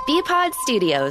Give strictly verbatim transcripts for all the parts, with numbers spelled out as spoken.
B-Pod Studios.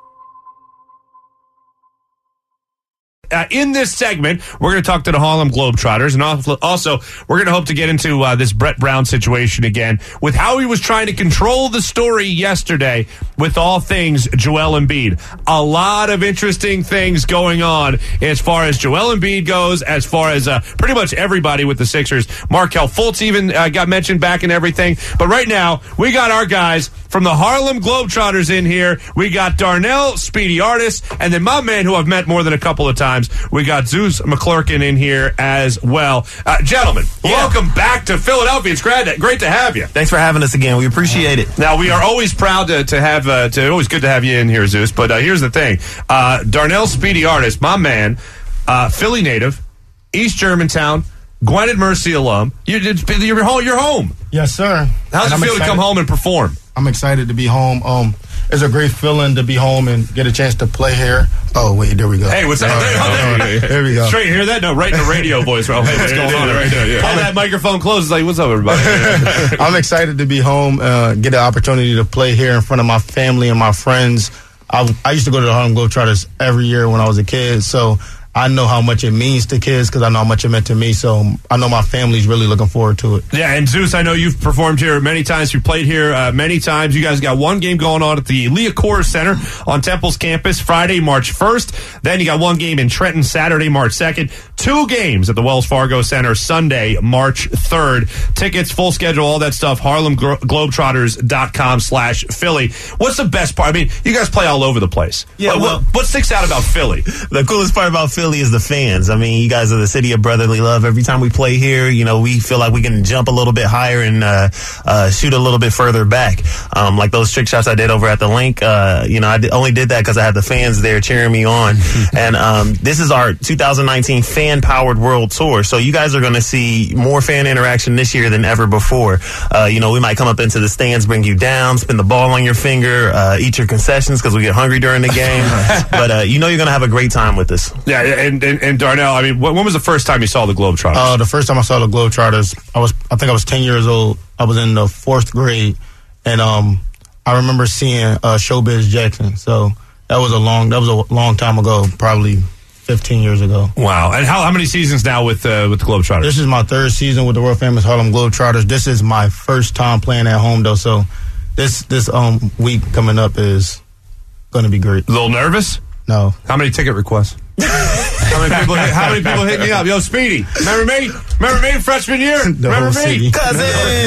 Uh, in this segment, we're going to talk to the Harlem Globetrotters, and also we're going to hope to get into uh, this Brett Brown situation again with how he was trying to control the story yesterday with all things Joel Embiid. A lot of interesting things going on as far as Joel Embiid goes, as far as uh, pretty much everybody with the Sixers. Markelle Fultz even uh, got mentioned back and everything. But right now, we got our guys from the Harlem Globetrotters in here. We got Darnell Speedy Artist, and then my man who I've met more than a couple of times, we got Zeus McClurkin in here as well. Uh, gentlemen, yeah. Welcome back to Philadelphia. It's great, great to have you. Thanks for having us again. We appreciate it. Now, we are always proud to, to have, uh, to, always good to have you in here, Zeus. But uh, here's the thing. Uh, Darnell Speedy Artist, my man, uh, Philly native, East Germantown, Gwynedd Mercy alum. You, you're home. You're home. Yes, sir. How does it feel excited to come home and perform? I'm excited to be home. Um, it's a great feeling to be home and get a chance to play here. Oh, wait, there we go. Hey, what's that? Oh, oh, there we go. Straight, hear that? No, right in the radio voice. Well, hey, what's going on? Right there, yeah. Pull that microphone close. It's like, what's up, everybody? I'm excited to be home, uh, get the opportunity to play here in front of my family and my friends. I, I used to go to the Harlem Globetrotters every year when I was a kid, so I know how much it means to kids because I know how much it meant to me. So I know my family's really looking forward to it. Yeah, and Zeus, I know you've performed here many times. You played here uh, many times. You guys got one game going on at the Liacouras Center on Temple's campus Friday, March first. Then you got one game in Trenton Saturday, March second. Two games at the Wells Fargo Center Sunday, March third. Tickets, full schedule, all that stuff, harlem globetrotters dot com slash Philly. What's the best part? I mean, you guys play all over the place. Yeah, what, well, what, what sticks out about Philly? The coolest part about Philly is the fans. I mean, you guys are the city of brotherly love. Every time we play here, you know, we feel like we can jump a little bit higher and uh, uh, shoot a little bit further back. Um, like those trick shots I did over at the link, uh, you know, I did, only did that because I had the fans there cheering me on. And um, this is our two thousand nineteen fan-powered world tour. So you guys are going to see more fan interaction this year than ever before. Uh, you know, we might come up into the stands, bring you down, spin the ball on your finger, uh, eat your concessions because we get hungry during the game. But uh, you know you're going to have a great time with us. Yeah, and And, and Darnell, I mean, when was the first time you saw the Globetrotters? Uh, the first time I saw the Globetrotters, I was, I think I was ten years old. I was in the fourth grade, and um, I remember seeing uh, Showbiz Jackson. So that was a long, that was a long time ago, probably fifteen years ago. Wow! And how how many seasons now with uh, with the Globetrotters? This is my third season with the world famous Harlem Globetrotters. This is my first time playing at home, though. So this this um week coming up is going to be great. A little nervous? No. How many ticket requests? How many people? How many people hit me up? Yo, Speedy, remember me? Remember me freshman year? The remember whole me, city. Cousin.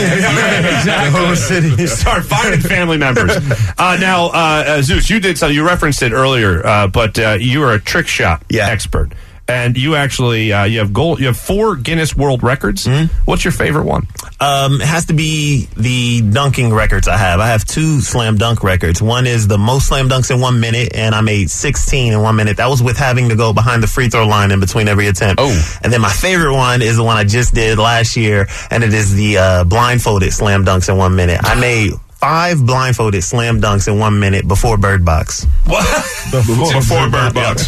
Exactly. The whole city. Start finding family members. Uh, now, uh, uh, Zeus, you did so. You referenced it earlier, uh, but uh, you are a trick shot yeah. expert, and you actually uh, you have gold. You have four Guinness World Records. Mm-hmm. What's your favorite one? Um, it has to be the dunking records I have. I have two slam dunk records. One is the most slam dunks in one minute, and I made sixteen in one minute. That was with having to go behind the free throw line in between every attempt. Oh. And then my favorite one is the one I just did last year, and it is the uh, blindfolded slam dunks in one minute. I made five blindfolded slam dunks in one minute before Bird Box. What? Before, before Bird Box.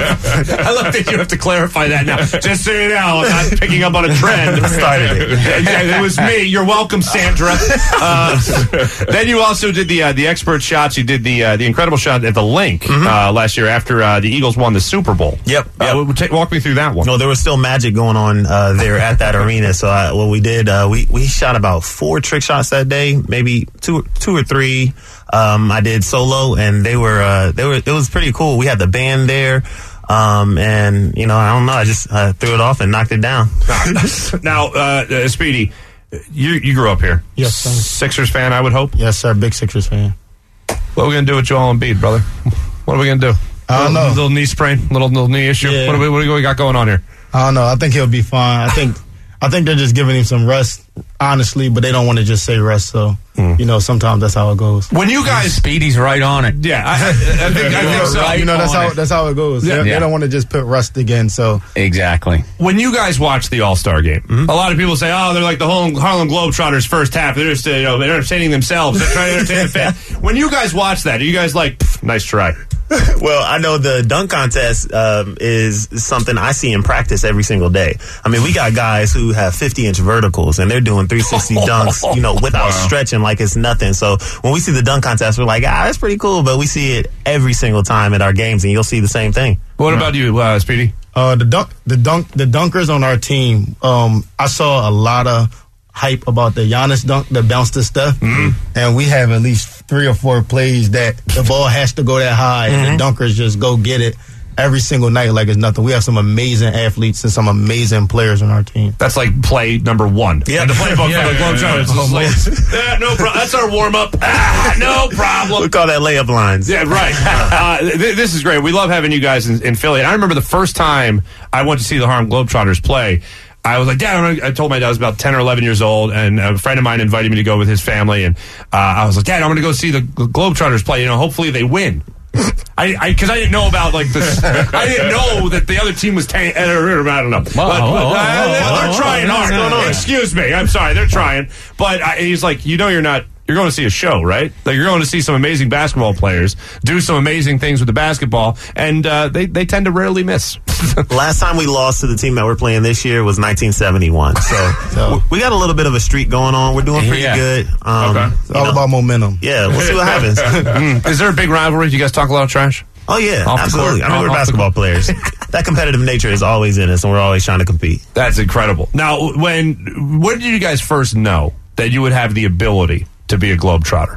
I love that you have to clarify that now. Just so you know, I'm not picking up on a trend. I started it. Yeah, it was me. You're welcome, Sandra. Uh, then you also did the uh, the expert shots. You did the uh, the incredible shot at the link mm-hmm. uh, last year after uh, the Eagles won the Super Bowl. Yep. yep. Uh, take, walk me through that one. No, there was still magic going on uh, there at that arena. So I, what we did, uh, we we shot about four trick shots that day, maybe two two or three. Um, I did solo, and they were uh, they were it was pretty cool. We had the band there. Um, and, you know, I don't know. I just uh, threw it off and knocked it down. Now, uh, uh, Speedy, you you grew up here. Yes, sir. Sixers fan, I would hope. Yes, sir. Big Sixers fan. What are we going to do with Joel Embiid, brother? What are we going to do? I don't little, know. Little knee sprain, little little knee issue. Yeah. What, do we, what do we got going on here? I don't know. I think he'll be fine. I think I think they're just giving him some rest, honestly, but they don't want to just say rest. So, mm. you know, sometimes that's how it goes. When you guys, Speedy's right on it. Yeah, I, I think, I think so. Right you know, that's how it. that's how it goes. Yeah. They, Yeah. they don't want to just put rest again. So Exactly. When you guys watch the All-Star game, mm-hmm. a lot of people say, "Oh, they're like the Harlem, Harlem Globetrotters first half. They're just, uh, you know, they're entertaining themselves. They're trying to entertain the fan." When you guys watch that, are you guys like, "Nice try"? Well, I know the dunk contest um, is something I see in practice every single day. I mean, we got guys who have fifty-inch verticals, and they're doing three sixty dunks, you know, without wow. stretching like it's nothing. So when we see the dunk contest, we're like, ah, that's pretty cool. But we see it every single time at our games, and you'll see the same thing. What yeah. about you, uh, Speedy? Uh, the dunk, the dunk, the dunkers on our team. Um, I saw a lot of hype about the Giannis dunk that bounced to Steph, mm-hmm. and we have at least three or four plays that the ball has to go that high, mm-hmm. and the dunkers just go get it every single night like it's nothing. We have some amazing athletes and some amazing players on our team. That's like play number one. Yeah, the playbook yeah, for the Globetrotters. Yeah, yeah, yeah. like, no problem. That's our warm up. Ah, no problem. We call that layup lines. Yeah, right. uh, th- this is great. We love having you guys in, in Philly. And I remember the first time I went to see the Harlem Globetrotters play. I was like, Dad, I'm gonna, I told my dad I was about ten or eleven years old, and a friend of mine invited me to go with his family, and uh, I was like, Dad, I'm going to go see the Globetrotters play. You know, hopefully they win. I because I, I didn't know about like this. I didn't know that the other team was. Tan- I don't know. But, but, uh, they're trying hard. Excuse me. I'm sorry. They're trying. But I, he's like, you know, you're not. You're going to see a show, right? Like you're going to see some amazing basketball players do some amazing things with the basketball, and uh, they they tend to rarely miss. Last time we lost to the team that we're playing this year was nineteen seventy-one. So, so we got a little bit of a streak going on. We're doing pretty yeah. good. Um, okay. It's all know, about momentum. Yeah, we'll see what happens. mm. Is there a big rivalry? Do you guys talk a lot of trash? Oh, yeah, off absolutely. I mean, we're basketball players. That competitive nature is always in us, and we're always trying to compete. That's incredible. Now, when when did you guys first know that you would have the ability to be a Globetrotter?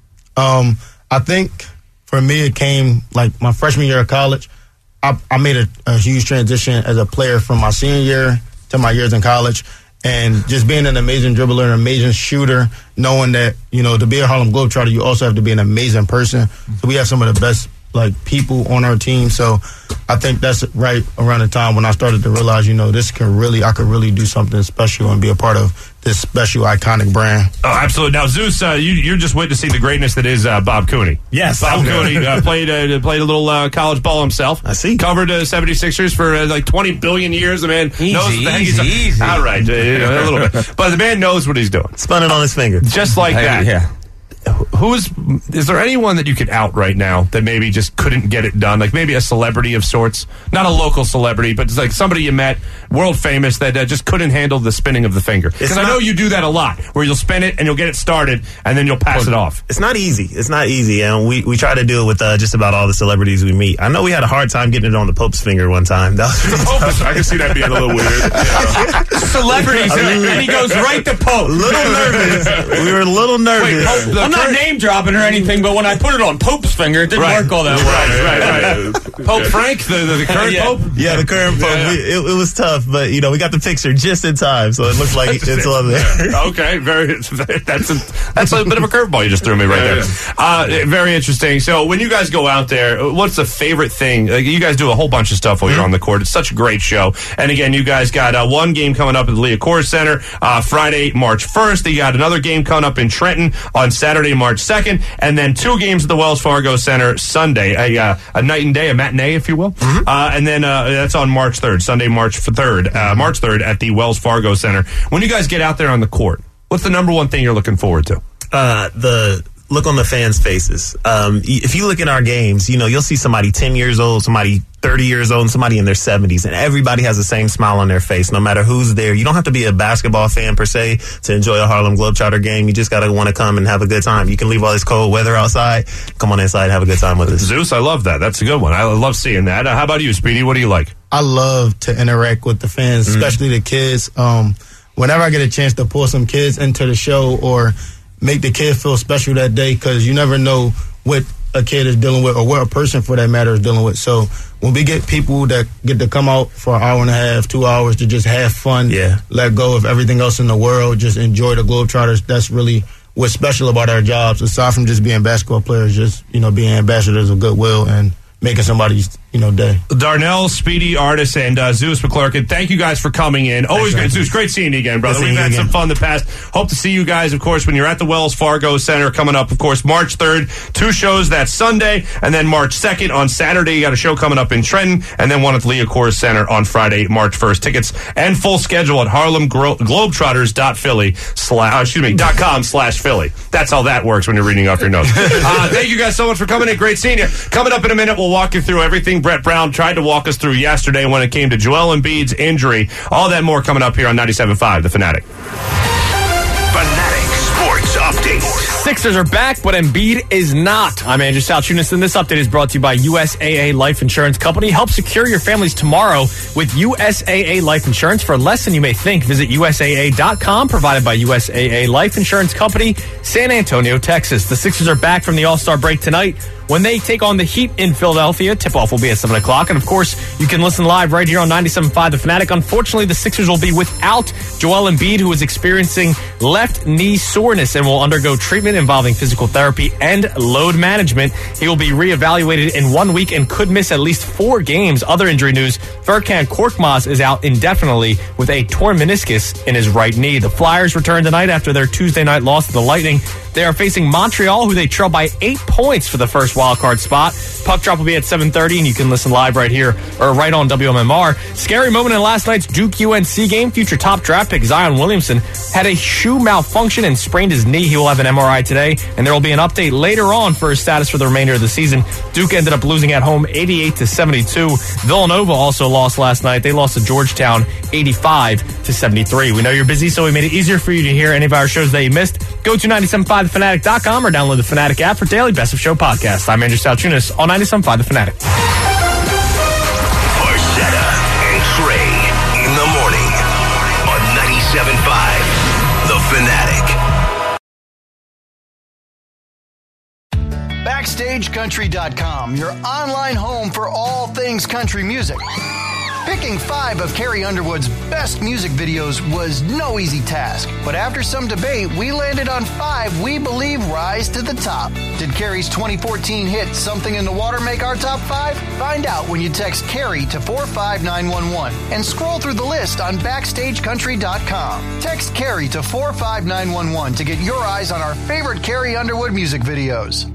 Um, I think for me it came like my freshman year of college. I, I made a, a huge transition as a player from my senior year to my years in college, and just being an amazing dribbler, an amazing shooter, knowing that, you know, to be a Harlem Globetrotter, you also have to be an amazing person. So we have some of the best like people on our team. So I think that's right around the time when I started to realize, you know, this can really, I could really do something special and be a part of this special, iconic brand. Oh, absolutely. Now, Zeus, uh, you, you're just witnessing the greatness that is uh, Bob Cooney. Yes. Bob Cooney uh, played uh, played a little uh, college ball himself. I see. Covered uh, seventy-sixers for uh, like twenty billion years. The man easy, knows what the heck he's easy, easy. All right, uh, you know, a little bit. But the man knows what he's doing. Spun it on his finger. Just like hey, that. Yeah. Who's is there anyone that you could out right now that maybe just couldn't get it done? Like maybe a celebrity of sorts, not a local celebrity, but it's like somebody you met, world famous, that uh, just couldn't handle the spinning of the finger. Because I know you do that a lot, where you'll spin it and you'll get it started and then you'll pass well, it off. It's not easy. It's not easy, and we, we try to do it with uh, just about all the celebrities we meet. I know we had a hard time getting it on the Pope's finger one time. That was the Pope, I can see that being a little weird. Yeah. Celebrities, and he goes right to Pope. A little nervous. We were a little nervous. Wait, Pope, I'm not name dropping or anything, but when I put it on Pope's finger, it didn't right. work all that well. Right, right, right. Pope Frank, the, the, the current yeah. Pope? Yeah, the current Pope. Yeah. We, it, it was tough, but, you know, we got the picture just in time, so it looks like it's on there. Okay, very. That's a, that's a bit of a curveball you just threw me right yeah, there. Yeah. Uh, very interesting. So when you guys go out there, what's the favorite thing? Like, you guys do a whole bunch of stuff while mm-hmm. you're on the court. It's such a great show. And again, you guys got uh, one game coming up at the Leah Core Center uh, Friday, March first. You got another game coming up in Trenton on Saturday, March second. And then two games at the Wells Fargo Center Sunday, a, uh, a night and day, a matinee, if you will. Mm-hmm. Uh, and then uh, that's on March third, Sunday, March third, uh, March third at the Wells Fargo Center. When you guys get out there on the court, what's the number one thing you're looking forward to? Uh, the look on the fans' faces. Um, if you look in our games, you know, you'll see somebody ten years old, somebody thirty years old, and somebody in their seventies, and everybody has the same smile on their face, no matter who's there. You don't have to be a basketball fan, per se, to enjoy a Harlem Globetrotter game. You just got to want to come and have a good time. You can leave all this cold weather outside, come on inside and have a good time with us. Zeus, I love that. That's a good one. I love seeing that. Uh, how about you, Speedy? What do you like? I love to interact with the fans, mm-hmm. especially the kids. Um, whenever I get a chance to pull some kids into the show or make the kid feel special that day, because you never know what a kid is dealing with or what a person, for that matter, is dealing with. So when we get people that get to come out for an hour and a half, two hours to just have fun, yeah. let go of everything else in the world, just enjoy the Globetrotters, that's really what's special about our jobs, aside from just being basketball players, just, you know, being ambassadors of goodwill and making somebody's, you know, day. Darnell, Speedy, Artis, and uh, Zeus McClurkin, thank you guys for coming in. Always great. Zeus, great seeing you again, brother. Good We've had again. some fun in the past. Hope to see you guys, of course, when you're at the Wells Fargo Center coming up, of course, March third. Two shows that Sunday, and then March second on Saturday. You got a show coming up in Trenton, and then one at the Leah Coors Center on Friday, March first. Tickets and full schedule at Harlem Gro- Globetrotters dot Philly slash, uh, excuse me, dot com slash Philly. That's how that works when you're reading off your notes. uh, thank you guys so much for coming in. Great seeing you. Coming up in a minute, we'll walk you through everything Brett Brown tried to walk us through yesterday when it came to Joel Embiid's injury. All that more coming up here on ninety-seven point five, The Fanatic. Fanatic Sports Update. Sixers are back, but Embiid is not. I'm Andrew Salchunas, and this update is brought to you by U S A A Life Insurance Company. Help secure your family's tomorrow with U S A A Life Insurance for less than you may think. Visit U S A A dot com, provided by U S A A Life Insurance Company, San Antonio, Texas. The Sixers are back from the All-Star break tonight when they take on the Heat in Philadelphia. Tip-off will be at seven o'clock. And, of course, you can listen live right here on ninety-seven point five The Fanatic. Unfortunately, the Sixers will be without Joel Embiid, who is experiencing left knee soreness and will undergo treatment involving physical therapy and load management. He will be reevaluated in one week and could miss at least four games. Other injury news, Furkan Korkmaz is out indefinitely with a torn meniscus in his right knee. The Flyers return tonight after their Tuesday night loss to the Lightning. They are facing Montreal, who they trail by eight points for the first wildcard spot. Puck drop will be at seven thirty, and you can listen live right here or right on W M M R. Scary moment in last night's Duke U N C game. Future top draft pick Zion Williamson had a shoe malfunction and sprained his knee. He will have an M R I today, and there will be an update later on for his status for the remainder of the season. Duke ended up losing at home eighty-eight to seventy-two. Villanova also lost last night. They lost to Georgetown eighty-five to seventy-three. We know you're busy, so we made it easier for you to hear any of our shows that you missed. Go to ninety-seven point five the fanatic dot com or download the Fanatic app for daily Best of Show podcasts. I'm Andrew Salchunas on ninety-seven point five The Fanatic. Barchetta and Trey in the morning on ninety-seven point five The Fanatic. Backstage Country dot com, your online home for all things country music. Picking five of Carrie Underwood's best music videos was no easy task, but after some debate, we landed on five we believe rise to the top. Did Carrie's twenty fourteen hit Something in the Water make our top five? Find out when you text Carrie to four five nine one one and scroll through the list on Backstage Country dot com. Text Carrie to four five nine one one to get your eyes on our favorite Carrie Underwood music videos.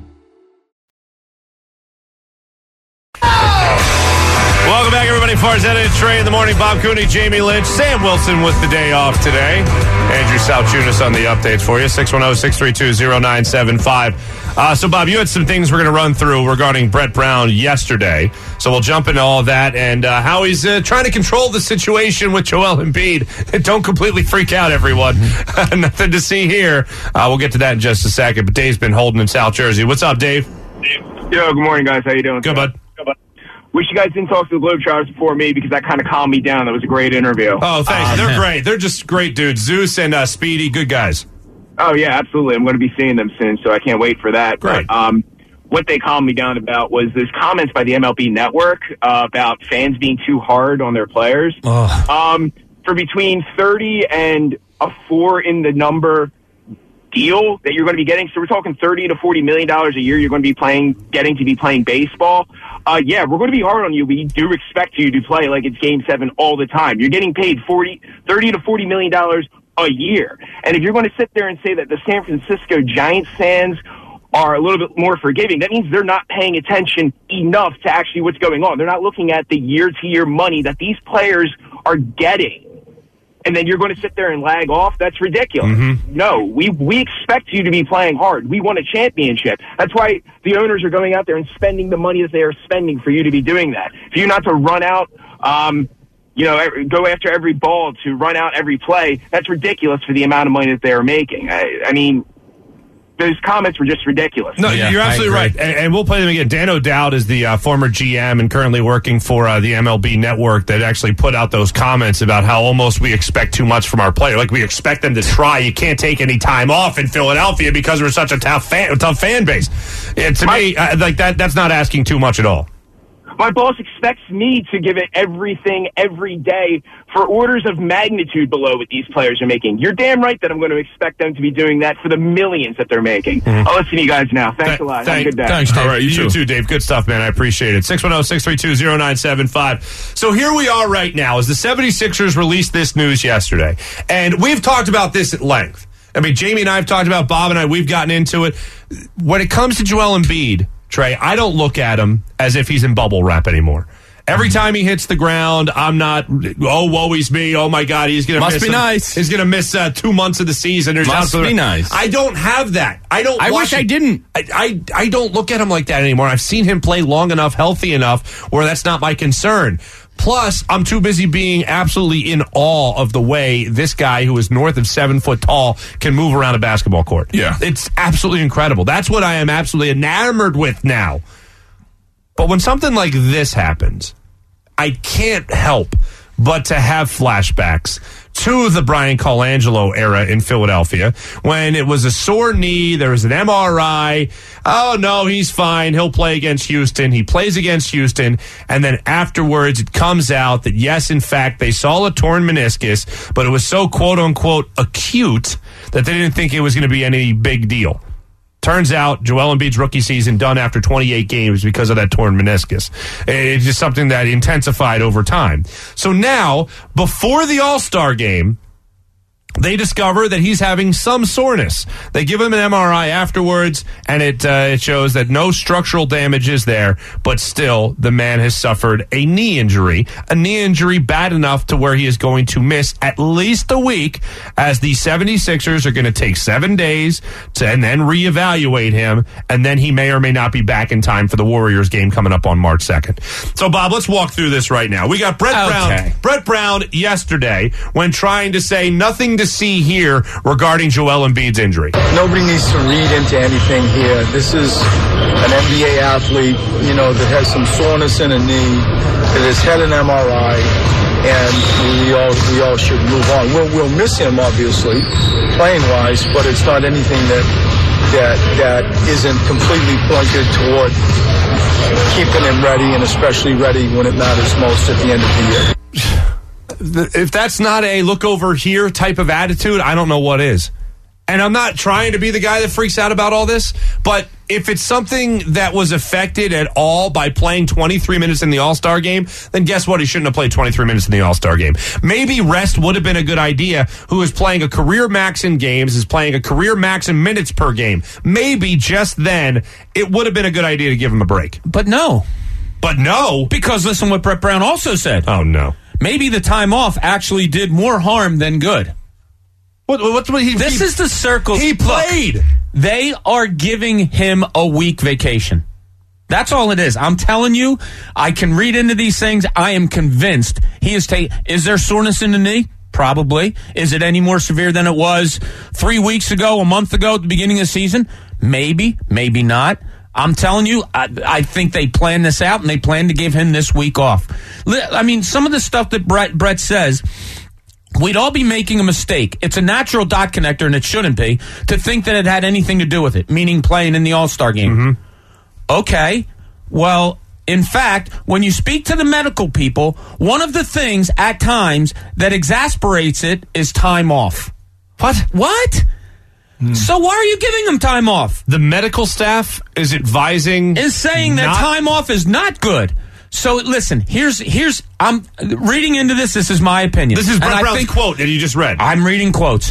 Welcome back, everybody. Farzetta and Trey in the morning. Bob Cooney, Jamie Lynch, Sam Wilson with the day off today. Andrew Salchunas on the updates for you. six one zero, six three two, zero nine seven five. Uh, so, Bob, you had some things we're going to run through regarding Brett Brown yesterday. So we'll jump into all of that and uh, how he's uh, trying to control the situation with Joel Embiid. Don't completely freak out, everyone. Nothing to see here. Uh, we'll get to that in just a second. But Dave's been holding in South Jersey. What's up, Dave? Yo, good morning, guys. How you doing? Good, bud. Wish you guys didn't talk to the Globetrotters before me because that kind of calmed me down. That was a great interview. Oh, thanks. Um, They're great. They're just great dudes. Zeus and uh, Speedy, good guys. Oh, yeah, absolutely. I'm going to be seeing them soon, so I can't wait for that. Great. But, um, what they calmed me down about was there's comments by the M L B Network uh, about fans being too hard on their players. Oh. Um, for between thirty and a four in the number deal that you're going to be getting, so we're talking thirty to forty million dollars a year you're going to be playing, getting to be playing baseball. Uh, yeah, we're going to be hard on you. We do expect you to play like it's game seven all the time. You're getting paid forty, thirty to forty million dollars a year. And if you're going to sit there and say that the San Francisco Giants fans are a little bit more forgiving, that means they're not paying attention enough to actually what's going on. They're not looking at the year-to-year money that these players are getting. And then you're going to sit there and lag off? That's ridiculous. Mm-hmm. No, we we expect you to be playing hard. We want a championship. That's why the owners are going out there and spending the money that they are spending for you to be doing that. For you not to run out, um, you know, go after every ball, to run out every play, that's ridiculous for the amount of money that they are making. I, I mean, those comments were just ridiculous. No, Yeah, you're absolutely I right. agree. And, and we'll play them again. Dan O'Dowd is the uh, former G M and currently working for uh, the M L B Network that actually put out those comments about how almost we expect too much from our player. Like we expect them to try. You can't take any time off in Philadelphia because we're such a tough fan, tough fan base. And to My- me, uh, like that, that's not asking too much at all. My boss expects me to give it everything every day for orders of magnitude below what these players are making. You're damn right that I'm going to expect them to be doing that for the millions that they're making. Mm-hmm. I'll listen to you guys now. Thanks Th- a lot. Thank, Have a good day. Thanks, Dave. All right, you, you too. too, Dave. Good stuff, man. I appreciate it. six one zero, six three two, zero nine seven five. So here we are right now as the seventy-sixers released this news yesterday. And we've talked about this at length. I mean, Jamie and I have talked about, Bob and I, we've gotten into it. When it comes to Joel Embiid, Trey, I don't look at him as if he's in bubble wrap anymore. Every time he hits the ground, I'm not, oh, woe is me, oh my God, he's going to miss. Must be him. nice. He's going to miss uh, two months of the season. There's Must be nice. I don't have that. I don't I watch wish I didn't. I, I, I don't look at him like that anymore. I've seen him play long enough, healthy enough, where that's not my concern. Plus, I'm too busy being absolutely in awe of the way this guy, who is north of seven foot tall, can move around a basketball court. Yeah. It's absolutely incredible. That's what I am absolutely enamored with now. But when something like this happens, I can't help but to have flashbacks to the Brian Colangelo era in Philadelphia when it was a sore knee, there was an M R I. Oh, no, he's fine. He'll play against Houston. He plays against Houston. And then afterwards, it comes out that, yes, in fact, they saw a torn meniscus, but it was so quote-unquote acute that they didn't think it was going to be any big deal. Turns out Joel Embiid's rookie season done after twenty-eight games because of that torn meniscus. It's just something that intensified over time. So now, before the All-Star game, they discover that he's having some soreness. They give him an M R I afterwards, and it uh, it shows that no structural damage is there, but still, the man has suffered a knee injury, a knee injury bad enough to where he is going to miss at least a week, as the seventy-sixers are going to take seven days to and then reevaluate him, and then he may or may not be back in time for the Warriors game coming up on March second. So, Bob, let's walk through this right now. We got Brett okay. Brown. Brett Brown yesterday when trying to say nothing to see here regarding Joel Embiid's injury. Nobody needs to read into anything here. This is an N B A athlete, you know, that has some soreness in a knee, that has had an M R I, and we all we all should move on. We'll, we'll miss him, obviously, playing-wise, but it's not anything that that that isn't completely pointed toward keeping him ready, and especially ready when it matters most at the end of the year. If that's not a look over here type of attitude, I don't know what is. And I'm not trying to be the guy that freaks out about all this, but if it's something that was affected at all by playing twenty-three minutes in the All-Star game, then guess what? He shouldn't have played twenty-three minutes in the All-Star game. Maybe rest would have been a good idea. Who is playing a career max in games, is playing a career max in minutes per game. Maybe just then it would have been a good idea to give him a break. But no. But no. Because listen what Brett Brown also said. Oh, no. Maybe the time off actually did more harm than good. What, what, what, he, this he, is the circle. He played. Look, they are giving him a week vacation. That's all it is. I'm telling you, I can read into these things. I am convinced he is taking. Is there soreness in the knee? Probably. Is it any more severe than it was three weeks ago, a month ago at the beginning of the season? Maybe, maybe not. I'm telling you, I, I think they planned this out, and they plan to give him this week off. I mean, some of the stuff that Brett, Brett says, we'd all be making a mistake. It's a natural dot connector, and it shouldn't be, to think that it had anything to do with it, meaning playing in the All-Star game. Mm-hmm. Okay, well, in fact, when you speak to the medical people, one of the things at times that exasperates it is time off. What? What? Hmm. So why are you giving them time off? The medical staff is advising... Is saying that time off is not good. So listen, here's here's I'm reading into this. This is my opinion. This is Brett Brown's think, quote that you just read. I'm reading quotes.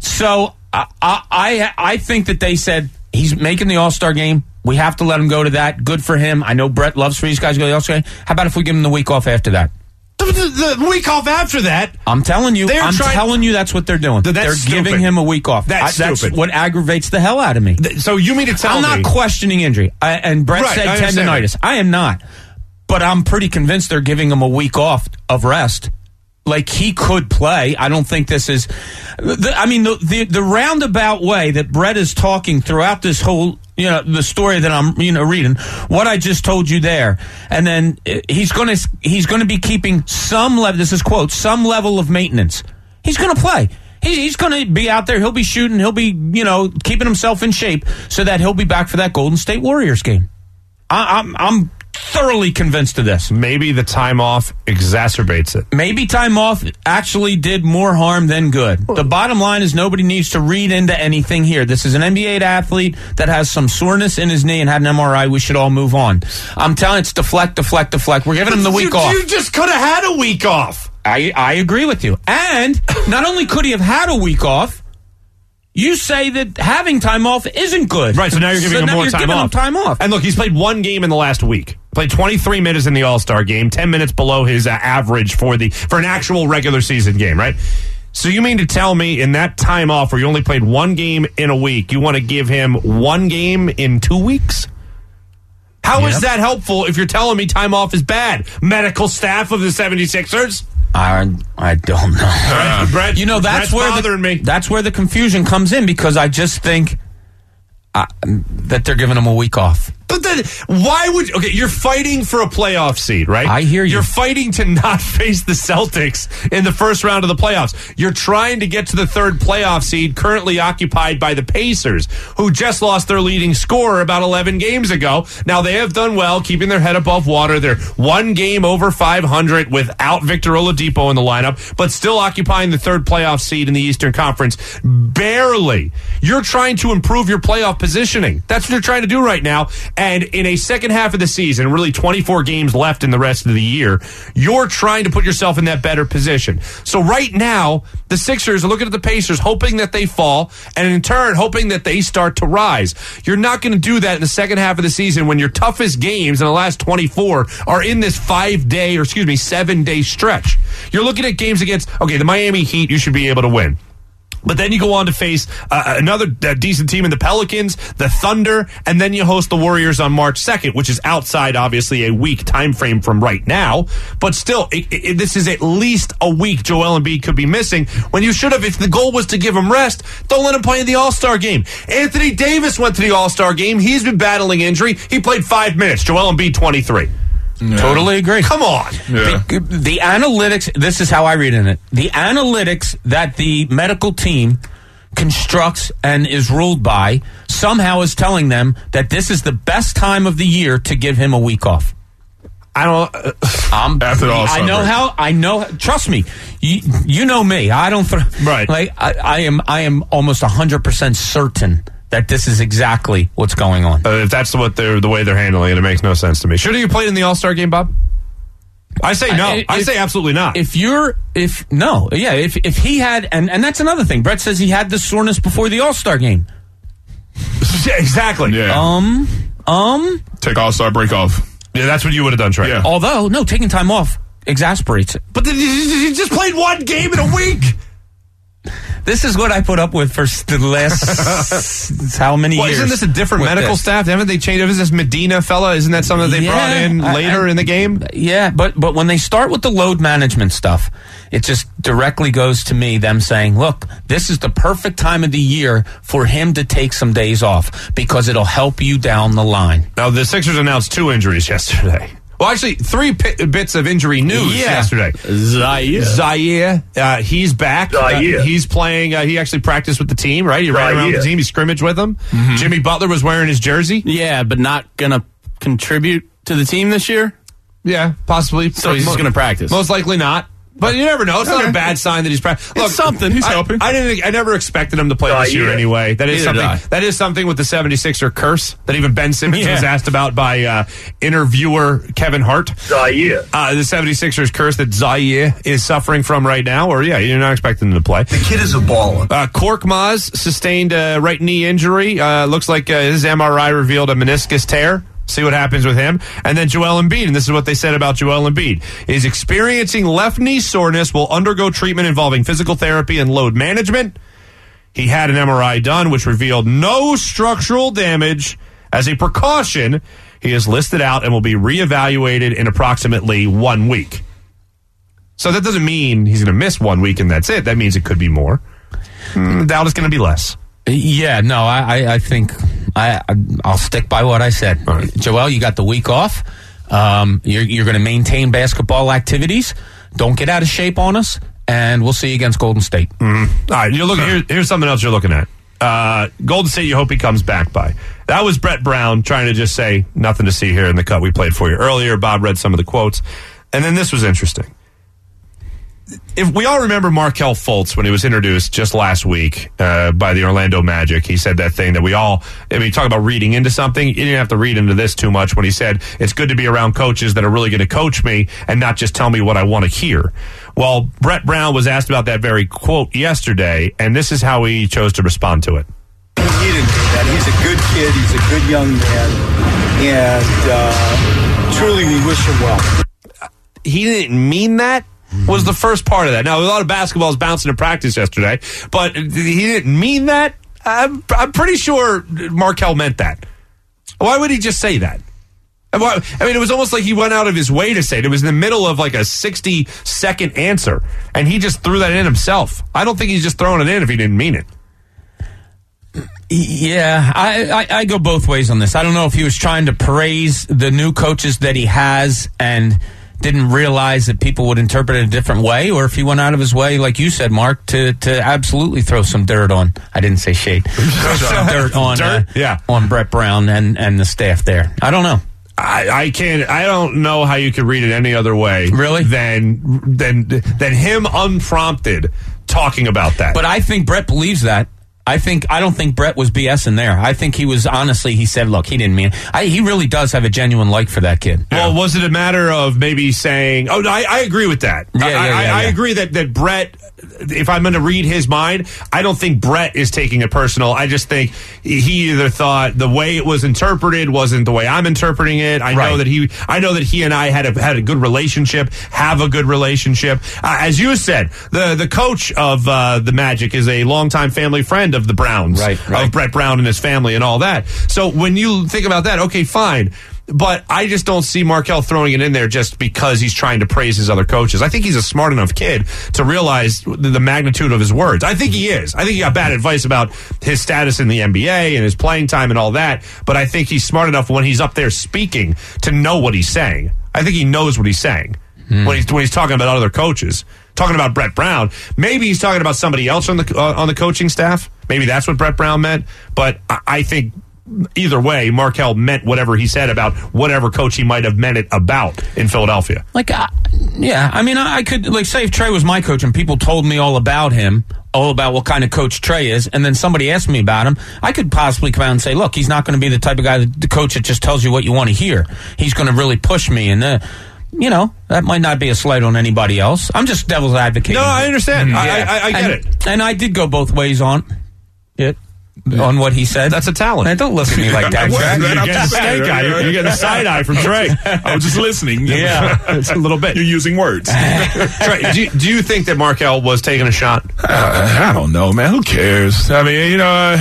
So I, I I think that they said he's making the All-Star game. We have to let him go to that. Good for him. I know Brett loves for these guys to go to the All-Star game. How about if we give him the week off after that? The, the, the week off after that? I'm telling you. I'm trying, telling you that's what they're doing. That's they're stupid. giving him a week off. That's I, stupid. That's what aggravates the hell out of me. So you mean to tell I'm me... I'm not questioning injury. I, and Brett right, said I tendonitis. I am not. But I'm pretty convinced they're giving him a week off of rest. Like, he could play. I don't think this is... The, I mean, the, the the roundabout way that Brett is talking throughout this whole, you know, the story that I'm, you know, reading, what I just told you there, and then he's going to he's going to be keeping some level, this is quote, some level of maintenance. He's going to play. He, he's going to be out there. He'll be shooting. He'll be, you know, keeping himself in shape so that he'll be back for that Golden State Warriors game. I, I'm I'm thoroughly convinced of this. Maybe the time off exacerbates it. Maybe time off actually did more harm than good. The bottom line is nobody needs to read into anything here. This is an N B A athlete that has some soreness in his knee and had an M R I. We should all move on. I'm telling you, it's deflect, deflect, deflect. We're giving him the week you, off. You just could have had a week off. I, I agree with you. And not only could he have had a week off, you say that having time off isn't good. Right, so now you're giving so him more you're time giving off. Him time off. And look, he's played one game in the last week. Played twenty-three minutes in the All-Star game, ten minutes below his uh, average for the for an actual regular season game, right? So you mean to tell me in that time off where you only played one game in a week, you want to give him one game in two weeks? How yep. is that helpful if you're telling me time off is bad? Medical staff of the seventy-sixers? I I don't know. Uh, Brett, you know that's Brett's where bothering the, me. That's where the confusion comes in because I just think uh, that they're giving him a week off. But then, why would... Okay, you're fighting for a playoff seed, right? I hear you. You're fighting to not face the Celtics in the first round of the playoffs. You're trying to get to the third playoff seed currently occupied by the Pacers, who just lost their leading scorer about eleven games ago. Now, they have done well, keeping their head above water. They're one game over five hundred without Victor Oladipo in the lineup, but still occupying the third playoff seed in the Eastern Conference. Barely. You're trying to improve your playoff positioning. That's what you're trying to do right now. And in a second half of the season, really twenty-four games left in the rest of the year, you're trying to put yourself in that better position. So right now, the Sixers are looking at the Pacers, hoping that they fall, and in turn, hoping that they start to rise. You're not going to do that in the second half of the season when your toughest games in the last twenty-four are in this five-day, or excuse me, seven-day stretch. You're looking at games against, okay, the Miami Heat, you should be able to win. But then you go on to face uh, another uh, decent team in the Pelicans, the Thunder, and then you host the Warriors on March second, which is outside, obviously, a week time frame from right now. But still, it, it, this is at least a week Joel Embiid could be missing when you should have, if the goal was to give him rest, don't let him play in the All-Star game. Anthony Davis went to the All-Star game. He's been battling injury. He played five minutes. Joel Embiid, twenty-three. Yeah. Totally agree. Come on. Yeah. The, the analytics, this is how I read in it. The analytics that the medical team constructs and is ruled by somehow is telling them that this is the best time of the year to give him a week off. I don't. Uh, I'm, After all, I know how. I know. Trust me. You, you know me. I don't. Th- right. Like I, I am. I am almost a hundred percent certain that this is exactly what's going on. Uh, if that's what they're the way they're handling it, it makes no sense to me. Should have you played in the All-Star game, Bob? I say no. If, I say absolutely not. If you're, if no, yeah, if if he had, and and that's another thing. Brett says he had the soreness before the All-Star game. Yeah, exactly. Yeah. Um. Um. Take All-Star break off. Yeah, that's what you would have done, Trey. Yeah. Although, no, taking time off exasperates it. But then you just played one game in a week. This is what I put up with for the last how many well, years? Isn't this a different medical this. staff? Haven't they changed? Is this Medina fella? Isn't that something that they yeah, brought in later I, I, in the game? Yeah, but but when they start with the load management stuff, it just directly goes to me, them saying, look, this is the perfect time of the year for him to take some days off because it'll help you down the line. Now, the Sixers announced two injuries yesterday. Well, actually, three p- bits of injury news yeah. yesterday. Zaire. Zaire, uh, he's back. Zaire. Uh, he's playing. Uh, he actually practiced with the team, right? He ran around with the team. He scrimmaged with them. Mm-hmm. Jimmy Butler was wearing his jersey. Yeah, but not going to contribute to the team this year? Yeah, possibly. So he's just going to practice? Most likely not. But you never know. It's okay. Not a bad sign that he's practicing. It's something. He's I, helping. I didn't. I never expected him to play Uh, this year yeah. anyway. That is Neither something. That is something with the seventy-sixer curse that even Ben Simmons Yeah. was asked about by uh, interviewer Kevin Hart. Zaire. Uh, the seventy-sixers curse that Zaire is suffering from right now. Or yeah, you're not expecting him to play. The kid is a baller. Uh, Korkmaz sustained a right knee injury. Uh, looks like uh, his M R I revealed a meniscus tear. See what happens with him. And then Joel Embiid, and this is what they said about Joel Embiid, is experiencing left knee soreness, will undergo treatment involving physical therapy and load management. He had an M R I done, which revealed no structural damage. As a precaution, he is listed out and will be reevaluated in approximately one week. So that doesn't mean he's going to miss one week and that's it. That means it could be more. Mm, doubt it's going to be less. Yeah, no, I, I, I think I, I'll stick by what I said. Right. Joel, you got the week off. Um, you're you're going to maintain basketball activities. Don't get out of shape on us, and we'll see you against Golden State. Mm-hmm. All right, you're looking. Here, here's something else you're looking at. Uh, Golden State, you hope he comes back by. That was Brett Brown trying to just say nothing to see here in the cut we played for you earlier. Bob read some of the quotes. And then this was interesting. If we all remember Markelle Fultz when he was introduced just last week uh, by the Orlando Magic, he said that thing that we all, I mean, talk about reading into something. You didn't have to read into this too much when he said, it's good to be around coaches that are really going to coach me and not just tell me what I want to hear. Well, Brett Brown was asked about that very quote yesterday, and this is how he chose to respond to it. He didn't do that. He's a good kid. He's a good young man. And uh, truly, we wish him well. He didn't mean that? Was the first part of that. Now, a lot of basketballs bouncing in practice yesterday, but he didn't mean that. I'm, I'm pretty sure Markelle meant that. Why would he just say that? I mean, it was almost like he went out of his way to say it. It was in the middle of like a sixty-second answer, and he just threw that in himself. I don't think he's just throwing it in if he didn't mean it. Yeah, I, I, I go both ways on this. I don't know if he was trying to praise the new coaches that he has and didn't realize that people would interpret it a different way, or if he went out of his way, like you said, Mark, to, to absolutely throw some dirt on. I didn't say shade. Throw some dirt on dirt? Uh, yeah. on Brett Brown and, and the staff there. I don't know. I, I can't. I don't know how you could read it any other way, really, than than than him unprompted talking about that. But I think Brett believes that. I think I don't think Brett was BSing there. I think he was honestly. He said, "Look, he didn't mean it." I, he really does have a genuine like for that kid. Well, was it a matter of maybe saying? Oh, I, I agree with that. Yeah, I, yeah, I, yeah, I yeah. agree that that Brett. If I'm going to read his mind, I don't think Brett is taking it personal. I just think he either thought the way it was interpreted wasn't the way I'm interpreting it. I Right. know that he, I know that he and I had a had a good relationship, have a good relationship. Uh, as you said, the the coach of uh, the Magic is a longtime family friend of the Browns, Right, right. of Brett Brown and his family and all that. So when you think about that, okay, fine. But I just don't see Markelle throwing it in there just because he's trying to praise his other coaches. I think he's a smart enough kid to realize the, the magnitude of his words. I think he is. I think he got bad advice about his status in the N B A and his playing time and all that. But I think he's smart enough when he's up there speaking to know what he's saying. I think he knows what he's saying hmm. when he's when he's talking about other coaches. Talking about Brett Brown, maybe he's talking about somebody else on the uh, on the coaching staff. Maybe that's what Brett Brown meant. But I, I think. Either way, Markelle meant whatever he said about whatever coach he might have meant it about in Philadelphia. Like, uh, yeah, I mean, I could, like, say if Trey was my coach and people told me all about him, all about what kind of coach Trey is, and then somebody asked me about him, I could possibly come out and say, look, he's not going to be the type of guy, that, the coach that just tells you what you want to hear. He's going to really push me, and, uh, you know, that might not be a slight on anybody else. I'm just devil's advocate. No, I understand. Mm, I, yeah. I, I get and, it. And I did go both ways on it. On what he said. That's a talent. Man, don't listen to me like that. You're Jack. getting the snake eye. You're, you're getting the side eye from Trey. I was just listening. Yeah. It's a little bit. You're using words. Trey, do you, do you think that Markelle was taking a shot? Uh, I don't know, man. Who cares? I mean, you know, uh,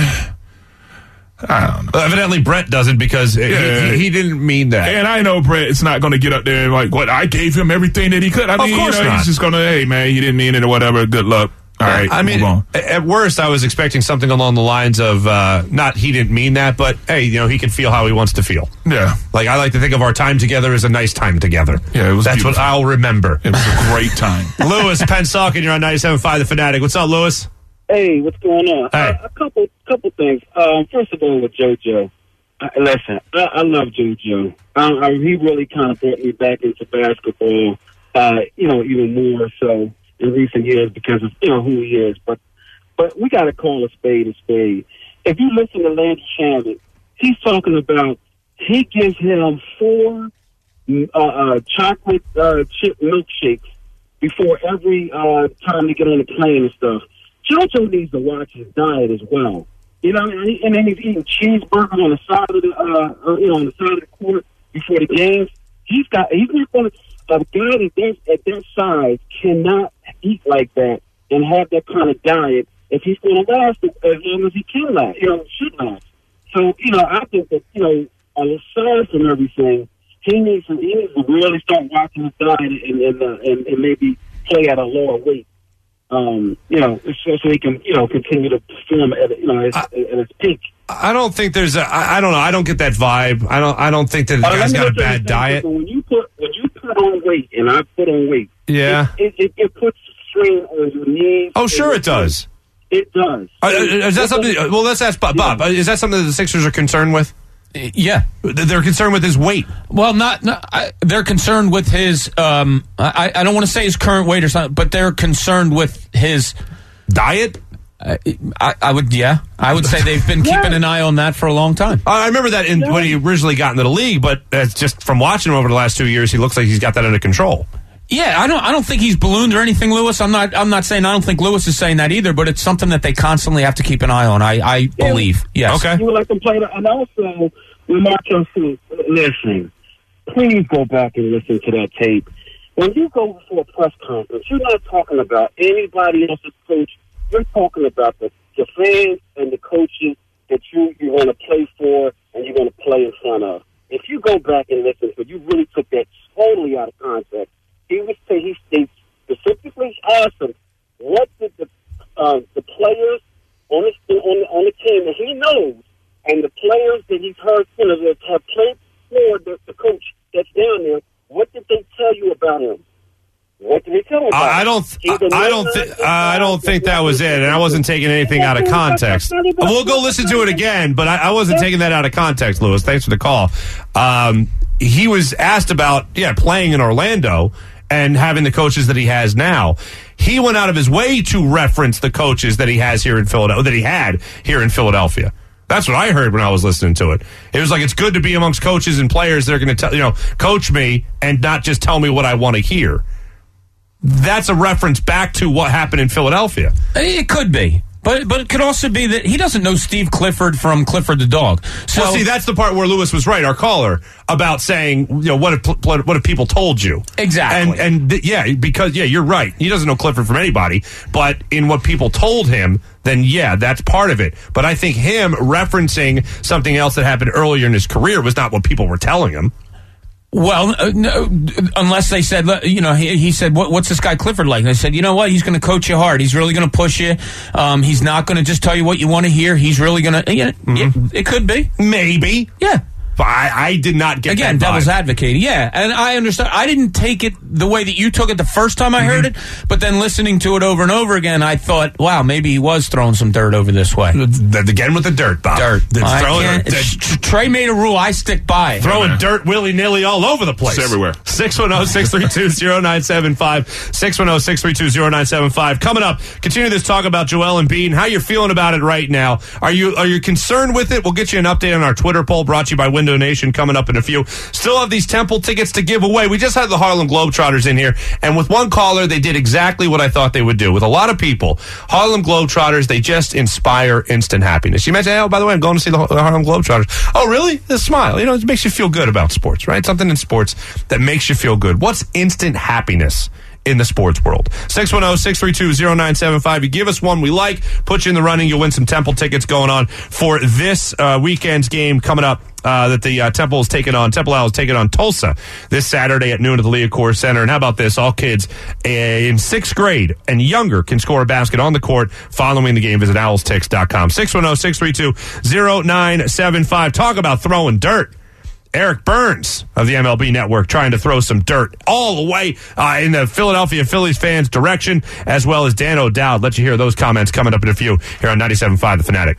I don't know. Well, evidently, Brett doesn't because Yeah. he, he didn't mean that. And I know Brett is not going to get up there and like, what, I gave him everything that he could. I Of mean, course you know, not. he's just going to, hey, man, you didn't mean it or whatever. Good luck. All right, I mean, move on. at worst, I was expecting something along the lines of uh, not he didn't mean that, but hey, you know, he can feel how he wants to feel. Yeah. Like I like to think of our time together as a nice time together. Yeah, it was That's beautiful. what I'll remember. It was a great time. Lewis Pensauken, you're on ninety-seven point five The Fanatic. What's up, Lewis? Hey, what's going on? Hey. Uh, a couple, couple things. Um, first of all, with JoJo, uh, listen, I, I love JoJo. Um, I, he really kind of brought me back into basketball. Uh, you know, even more so in recent years because of you know who he is. But, but we got to call a spade a spade. If you listen to Landry Shamet, he's talking about he gives him four uh, uh, chocolate uh, chip milkshakes before every uh, time they get on the plane and stuff. JoJo needs to watch his diet as well. You know, and, he, and then he's eating cheeseburgers on the side of the, uh, uh, you know, on the side of the court before the games. He's got, he's not going to, a guy that that at that size cannot eat like that and have that kind of diet if he's going to last as long as he can last, you know, should last. So, you know, I think that, you know, aside from everything, he needs to, he needs to really start watching his diet and and, uh, and and maybe play at a lower weight. Um, you know, so, so he can, you know, continue to perform at, you know, at, at its peak. I don't think there's a. I, I don't know. I don't get that vibe. I don't. I don't think that the Uh, guy's let me got a look at bad this diet. thing. When you put when you put on weight, and I put on weight, Yeah. it it, it, it puts strain on your knees. Oh, sure it does. It does. Uh, is that something? Well, let's ask Bob. Bob, is that something that the Sixers are concerned with? Yeah, they're concerned with his weight. Well, not, not I, they're concerned with his. Um, I, I don't want to say his current weight or something, but they're concerned with his diet. Uh, I, I would, yeah, I would say they've been keeping an eye on that for a long time. I remember that in, when he originally got into the league, but it's just from watching him over the last two years, he looks like he's got that under control. Yeah, I don't. I don't think he's ballooned or anything, Lewis. I'm not. I'm not saying. I don't think Lewis is saying that either. But it's something that they constantly have to keep an eye on. I, I believe. Yes. Okay. You would like to play that, and also with Markel Fultz. Listen, please go back and listen to that tape. When you go for a press conference, you're not talking about anybody else's coach. You're talking about the, the fans and the coaches that you you want to play for and you're going to play in front of. If you go back and listen to it, you really took that totally out of context. He was he, he specifically asked him, what did the uh, the players on the on the, on the team that he knows and the players that he's heard, you know, that have played for the, the coach that's down there, what did they tell you about him? What did they tell him about I, I don't. him? I, I don't. Th- I don't think that was it, and I wasn't taking anything out of context. We'll go listen to it again, but I, I wasn't taking that out of context, Lewis. Thanks for the call. Um, he was asked about yeah playing in Orlando and having the coaches that he has now. He went out of his way to reference the coaches that he has here in Philadelphia, that he had here in Philadelphia. That's what I heard when I was listening to it. It was like, it's good to be amongst coaches and players that are going to tell, you know, coach me and not just tell me what I want to hear. That's a reference back to what happened in Philadelphia. It could be. But but it could also be that he doesn't know Steve Clifford from Clifford the dog. So well, see, that's the part where Lewis was right, our caller, about saying, you know, what have, what have people told you? Exactly. And, and th- yeah, because, yeah, you're right. He doesn't know Clifford from anybody. But in what people told him, then, yeah, that's part of it. But I think him referencing something else that happened earlier in his career was not what people were telling him. Well, uh, no, unless they said, you know, he, he said, what, what's this guy Clifford like? And they said, you know what? He's going to coach you hard. He's really going to push you. Um, he's not going to just tell you what you want to hear. He's really going to, yeah, mm-hmm. it, it could be. Maybe. Yeah. But I, I did not get Again, that devil's vibe. advocating. Yeah, and I understand. I didn't take it the way that you took it the first time I mm-hmm. heard it, but then listening to it over and over again, I thought, wow, maybe he was throwing some dirt over this way. Again with the dirt, Bob. Dirt. Throwing dirt. Trey made a rule. I stick by it. Throwing yeah, dirt willy-nilly all over the place. It's everywhere. six one zero, six three two, zero nine seven five. six one zero, six three two, zero nine seven five. Coming up, continue this talk about Joel Embiid and how you're feeling about it right now. Are you are you concerned with it? We'll get you an update on our Twitter poll brought to you by Window Nation coming up in a few. Still have these Temple tickets to give away. We just had the Harlem Globetrotters in here, and with one caller, they did exactly what I thought they would do. With a lot of people, Harlem Globetrotters, they just inspire instant happiness. You mentioned, oh, by the way, I'm going to see the Harlem Globetrotters. Oh, really? The smile. You know, it makes you feel good about sports, right? Something in sports that makes you feel good. What's instant happiness in the sports world? six one zero, six three two, zero nine seven five. You give us one we like, put you in the running, you'll win some Temple tickets going on for this uh, weekend's game coming up. Uh, that the uh, Temple is taking on, Temple Owls taking on Tulsa this Saturday at noon at the Leocore Center. And how about this? All kids uh, in sixth grade and younger can score a basket on the court following the game. Visit owls tix dot com. six one zero, six three two, zero nine seven five. Talk about throwing dirt. Eric Burns of the M L B Network trying to throw some dirt all the way uh, in the Philadelphia Phillies fans' direction, as well as Dan O'Dowd. Let you hear those comments coming up in a few here on ninety-seven point five The Fanatic.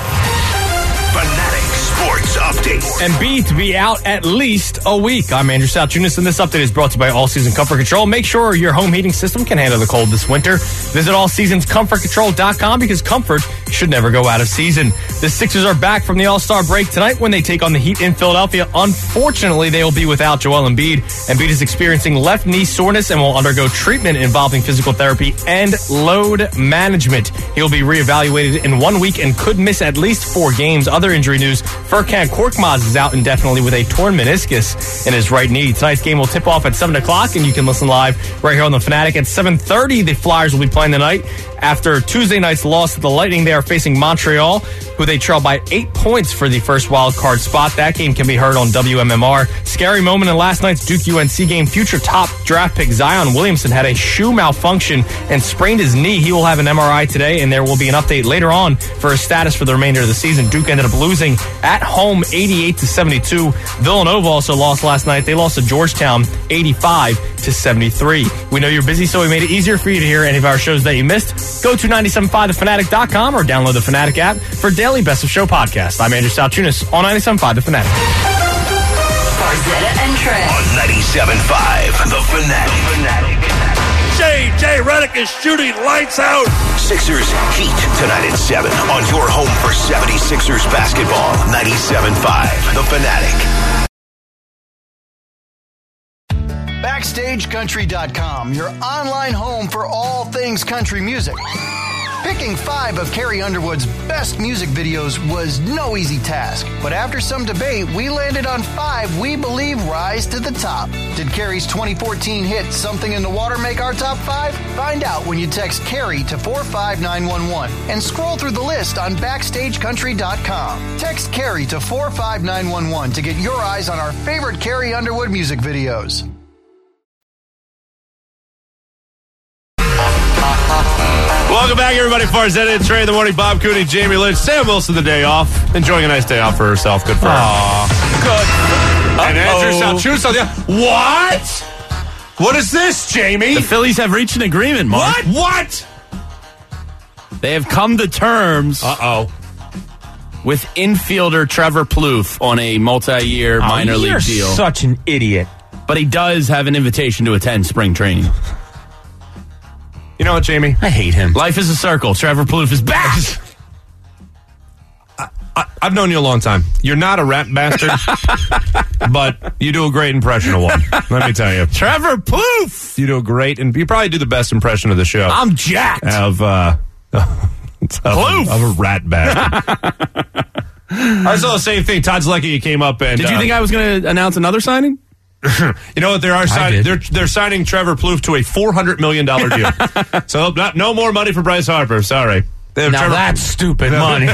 Fanatic Sports Update. Embiid to be out at least a week. I'm Andrew Salchunas, and this update is brought to you by All Season Comfort Control. Make sure your home heating system can handle the cold this winter. Visit all seasons comfort control dot com because comfort should never go out of season. The Sixers are back from the All-Star break tonight when they take on the Heat in Philadelphia. Unfortunately, they will be without Joel Embiid. Embiid is experiencing left knee soreness and will undergo treatment involving physical therapy and load management. He'll be reevaluated in one week and could miss at least four games. Other injury news, Furkan Korkmaz is out indefinitely with a torn meniscus in his right knee. Tonight's game will tip off at seven o'clock, and you can listen live right here on The Fanatic. At seven thirty, the Flyers will be playing tonight. After Tuesday night's loss to the Lightning, they are facing Montreal, who they trail by eight points for the first wild card spot. That game can be heard on W M M R. Scary moment in last night's Duke U N C game. Future top draft pick Zion Williamson had a shoe malfunction and sprained his knee. He will have an M R I today, and there will be an update later on for his status for the remainder of the season. Duke ended up losing at home eighty-eight to seventy-two. Villanova also lost last night. They lost to Georgetown eighty-five to seventy-three. We know you're busy, so we made it easier for you to hear any of our shows that you missed. Go to nine seven five the fanatic dot com or download the Fanatic app for daily Best of Show podcast. I'm Andrew Salchunas on nine seven five The Fanatic. Farzetta and Trey. On ninety-seven point five The Fanatic. J J Redick is shooting lights out. Sixers Heat tonight at seven on your home for seventy-sixers basketball. ninety-seven point five The Fanatic. Backstage Country dot com, your online home for all things country music. Picking five of Carrie Underwood's best music videos was no easy task, but after some debate, we landed on five we believe rise to the top. Did Carrie's twenty fourteen hit Something in the Water make our top five? Find out when you text Carrie to four five nine one one and scroll through the list on Backstage Country dot com. Text Carrie to four five nine one one to get your eyes on our favorite Carrie Underwood music videos. Welcome back, everybody. Farzetta and Trey in the morning. Bob Cooney, Jamie Lynch, Sam Wilson, the day off. Enjoying a nice day off for herself. Good for her. Aww. Good. And Andrew Salchunas on the What? What is this, Jamie? The Phillies have reached an agreement, Mark. What? What? They have come to terms. Uh-oh. With infielder Trevor Plouffe on a multi-year Oh, minor you're league deal. Such an idiot. But he does have an invitation to attend spring training. You know what, Jamie? I hate him. Life is a circle. Trevor Plouffe is back. I, I, I've known you a long time. You're not a rap bastard, but you do a great impression of one. Let me tell you. Trevor Plouffe! You do a great, and you probably do the best impression of the show. I'm jacked. Of, uh, of, of a rat bastard. I saw the same thing. Todd Zlecki came up and... Did you uh, think I was going to announce another signing? You know what? They are signing. They're they're signing Trevor Plouffe to a four hundred million dollar deal. So not, no more money for Bryce Harper. Sorry. Now Trevor, that's stupid money.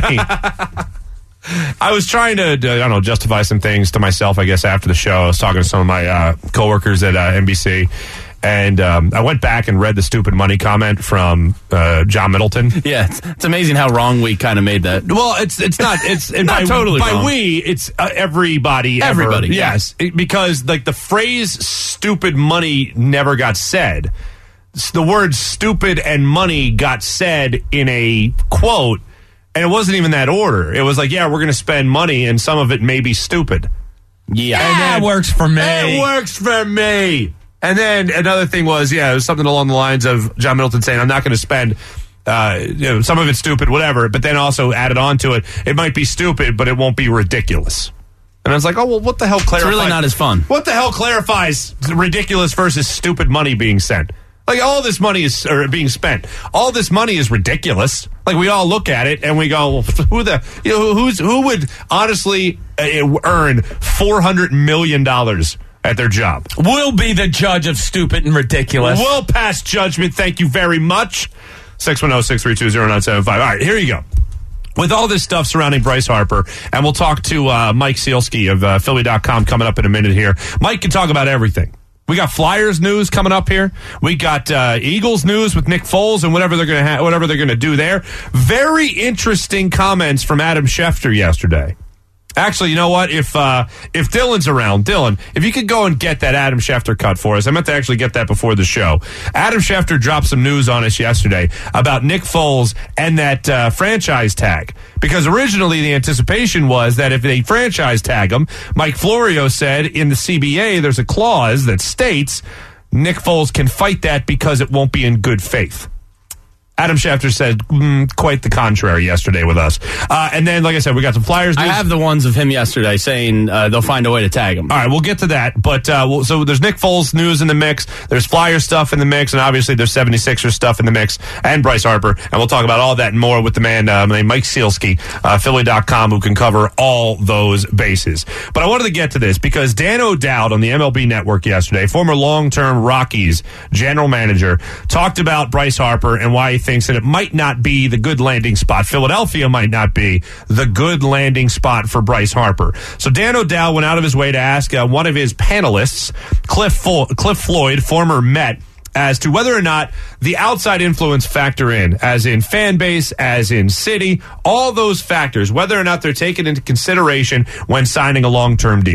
I was trying to, I don't know, justify some things to myself. I guess after the show, I was talking to some of my uh, coworkers at uh, N B C. And um, I went back and read the stupid money comment from uh, John Middleton. Yeah, it's, it's amazing how wrong we kind of made that. Well, it's it's not it's and Not by, totally by wrong. we it's uh, everybody ever. Everybody, yeah. yes, It- because like the phrase "stupid money" never got said. S- The words "stupid" and "money" got said in a quote, and it wasn't even that order. It was like, yeah, we're going to spend money, and some of it may be stupid. Yeah. That works for me. It works for me. And then another thing was, yeah, it was something along the lines of John Middleton saying, I'm not going to spend, uh, you know, some of it's stupid, whatever, but then also added on to it, it might be stupid, but it won't be ridiculous. And I was like, oh, well, what the hell clarifies? It's really not as fun. What the hell clarifies ridiculous versus stupid money being sent? Like, all this money is or being spent. All this money is ridiculous. Like, we all look at it and we go, well, who the, you know, who's, who would honestly uh, earn four hundred million dollars at their job? We'll be the judge of stupid and ridiculous. We'll pass judgment. Thank you very much. six one zero, six three two, zero nine seven five. All right, here you go. With all this stuff surrounding Bryce Harper, and we'll talk to uh, Mike Sealski of uh, Philly dot com coming up in a minute here. Mike can talk about everything. We got Flyers news coming up here. We got uh, Eagles news with Nick Foles and whatever they're going to ha- whatever they're going to do there. Very interesting comments from Adam Schefter yesterday. Actually, you know what? If uh, if Dylan's around, Dylan, if you could go and get that Adam Schefter cut for us. I meant to actually get that before the show. Adam Schefter dropped some news on us yesterday about Nick Foles and that uh, franchise tag. Because originally the anticipation was that if they franchise tag him, Mike Florio said in the C B A there's a clause that states Nick Foles can fight that because it won't be in good faith. Adam Schefter said mm, quite the contrary yesterday with us. Uh, and then, like I said, we got some Flyers news. I have the ones of him yesterday saying uh, they'll find a way to tag him. All right, we'll get to that. But uh, we'll, so there's Nick Foles news in the mix. There's Flyer stuff in the mix. And obviously there's seventy-sixers stuff in the mix. And Bryce Harper. And we'll talk about all that and more with the man uh, named Mike Sealski, uh, Philly dot com, who can cover all those bases. But I wanted to get to this because Dan O'Dowd on the M L B Network yesterday, former long-term Rockies general manager, talked about Bryce Harper and why he thinks that it might not be the good landing spot. Philadelphia might not be the good landing spot for Bryce Harper. So Dan O'Dowd went out of his way to ask uh, one of his panelists, Cliff, Fo- Cliff Floyd, former Met, as to whether or not the outside influence factor in, as in fan base, as in city, all those factors, whether or not they're taken into consideration when signing a long-term deal.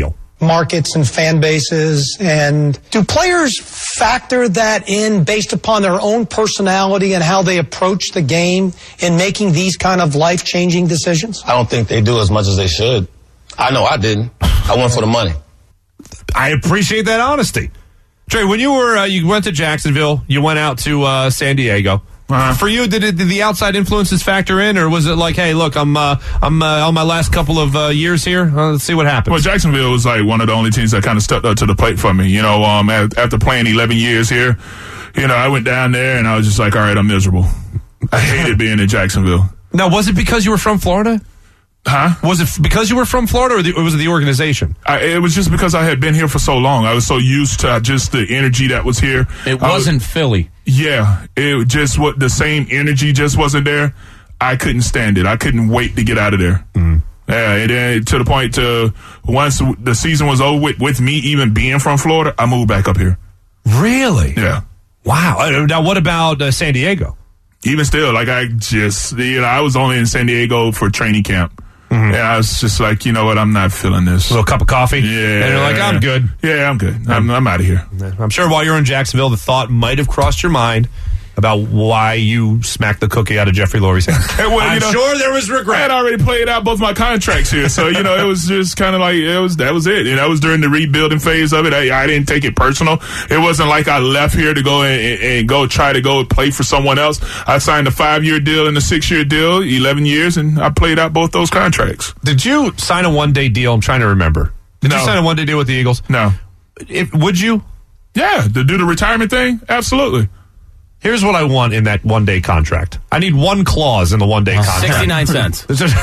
markets and fan bases. And do players factor that in based upon their own personality and how they approach the game in making these kind of life-changing decisions? I don't think they do as much as they should. I know I didn't. I went for the money. I appreciate that honesty. Trey, when you were uh, you went to Jacksonville, you went out to uh, San Diego. Uh-huh. For you, did, it, did the outside influences factor in, or was it like, hey, look, I'm uh, I'm uh, on my last couple of uh, years here. Uh, let's see what happens. Well, Jacksonville was like one of the only teams that kind of stepped up to the plate for me. You know, um, after playing eleven years here, you know, I went down there and I was just like, all right, I'm miserable. I hated being in Jacksonville. Now, was it because you were from Florida? Huh? Was it because you were from Florida, or, the, or was it the organization? I, it was just because I had been here for so long. I was so used to just the energy that was here. It wasn't was, Philly. Yeah, it just what the same energy just wasn't there. I couldn't stand it. I couldn't wait to get out of there. Mm. Yeah, and then to the point to once the season was over with, with me even being from Florida, I moved back up here. Really? Yeah. Wow. Now, what about uh, San Diego? Even still, like I just, you know, I was only in San Diego for training camp. Mm-hmm. And I was just like, you know what, I'm not feeling this. A little cup of coffee? Yeah. And you're like, I'm good. Yeah, I'm good. I'm, I'm out of here. I'm sure while you're in Jacksonville, the thought might have crossed your mind about why you smacked the cookie out of Jeffrey Lurie's hand. well, I'm you know, sure there was regret. I had already played out both my contracts here, so you know it was just kind of like it was. That was it. And that was during the rebuilding phase of it. I, I didn't take it personal. It wasn't like I left here to go and, and, and go try to go play for someone else. I signed a five-year deal and a six-year deal, eleven years, and I played out both those contracts. Did you sign a one-day deal? I'm trying to remember. Did no. you sign a one-day deal with the Eagles? No. If, would you? Yeah, to do the retirement thing? Absolutely. Here's what I want in that one-day contract. I need one clause in the one-day contract. sixty-nine cents.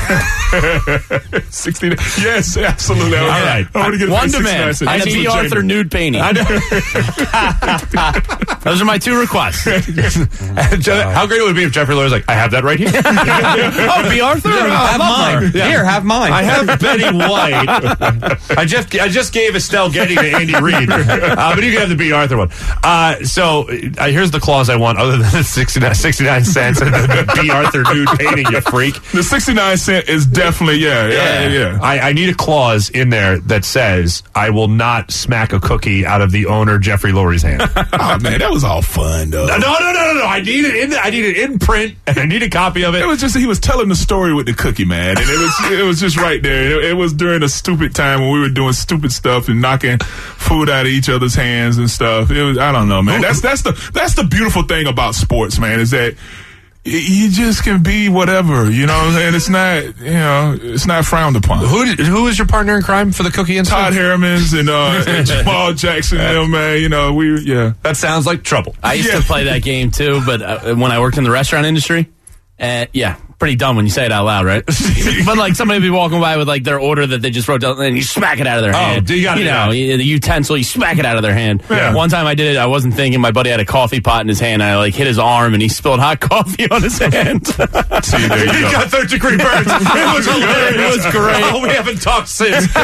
sixty-nine Yes, absolutely. All right. One demand. I need B. Arthur nude painting. Those are my two requests. How great it would be if Jeffrey Lurie's like, I have that right here. oh, B. Arthur? Yeah, oh, have mine. Yeah. Here, have mine. I have Betty White. I just I just gave Estelle Getty to Andy Reid. Uh, but you can have the B. Arthur one. Uh, so uh, here's the clause I want, other than the sixty-nine, sixty-nine cents and the B. Arthur nude painting, you freak. The sixty-nine cent is definitely, yeah, yeah, yeah. yeah. I, I need a clause in there that says I will not smack a cookie out of the owner, Jeffrey Lurie's hand. Oh, man, that was all fun, though. No, no, no, no, no. I need it in, I need it in print, and I need a copy of it. It was just, he was telling the story with the cookie, man, and it was it was just right there. It, it was during a stupid time when we were doing stupid stuff and knocking food out of each other's hands and stuff. It was, I don't know, man. That's that's the that's the beautiful thing about sports, man, is that you just can be whatever, you know, and it's not, you know, it's not frowned upon. Who did, who is your partner in crime for the cookie and Todd Harrimans and, uh, and Jamal Jackson, them, man, you know, we, yeah. That sounds like trouble. I used yeah. to play that game too, but uh, when I worked in the restaurant industry, uh, yeah. Pretty dumb when you say it out loud, right? But like somebody would be walking by with like their order that they just wrote down, and you smack it out of their oh, hand. You, gotta, you know, yeah. the utensil, you smack it out of their hand. Yeah. One time I did it, I wasn't thinking. My buddy had a coffee pot in his hand. I like hit his arm, and he spilled hot coffee on his hand. See, there you he go. got third degree burns. It was hilarious. It was great. Oh, we haven't talked since.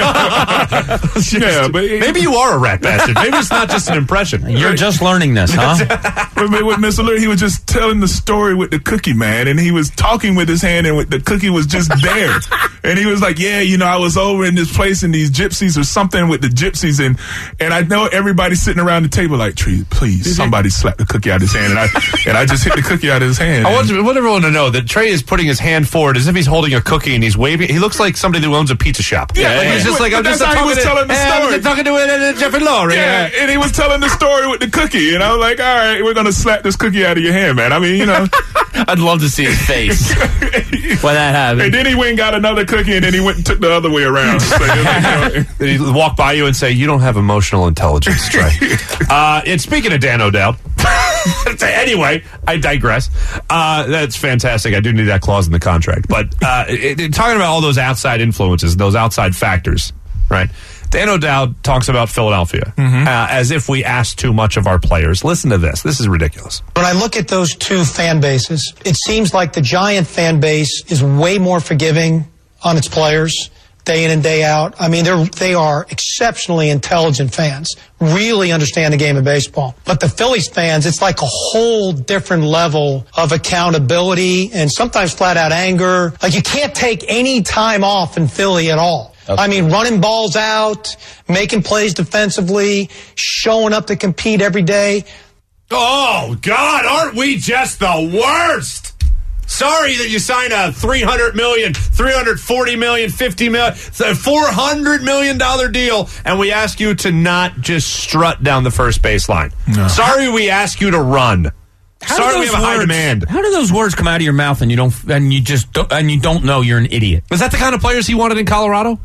yeah, but it, maybe you are a rat bastard. Maybe it's not just an impression. You're just learning this, huh? But with Mister Lurie, he was just telling the story with the cookie, man, and he was talking with his hand, and with the cookie was just there. And he was like, yeah, you know, I was over in this place and these gypsies or something with the gypsies, and and I know everybody's sitting around the table like, Tree, please, somebody slap the cookie out of his hand. And I and I just hit the cookie out of his hand. I want, I want everyone to know that Trey is putting his hand forward as if he's holding a cookie and he's waving. He looks like somebody who owns a pizza shop. Yeah, like yeah. he's just like, I'm that's just how he was to, telling the hey, story. I'm talking to uh, Jeffrey Lurie. Yeah, and he was telling the story with the cookie, and I was like, all right, we're gonna slap this cookie out of your hand, man. I mean, you know, I'd love to see his face when that happened. And then he went and got another cookie, and then he went and took the other way around. So, you know, Did he walk by you and say, you don't have emotional intelligence, Trey? uh, and speaking of Dan O'Dowd, anyway, I digress. Uh, that's fantastic. I do need that clause in the contract. But uh, it, it, talking about all those outside influences, those outside factors, right? Dan O'Dowd talks about Philadelphia mm-hmm. uh, as if we ask too much of our players. Listen to this. This is ridiculous. When I look at those two fan bases, it seems like the Giant fan base is way more forgiving on its players day in and day out. I mean, they're, they are exceptionally intelligent fans, really understand the game of baseball. But the Phillies fans, it's like a whole different level of accountability and sometimes flat out anger. Like you can't take any time off in Philly at all. I mean, running balls out, making plays defensively, showing up to compete every day. Oh, God, aren't we just the worst? Sorry that you signed a three hundred million dollars, three hundred forty million dollars, fifty million dollars, four hundred million dollars deal, and we ask you to not just strut down the first baseline. No. Sorry we ask you to run. How Sorry we have a high words, demand. How do those words come out of your mouth and you don't and you just don't, and you don't know you're an idiot? Was that the kind of players he wanted in Colorado?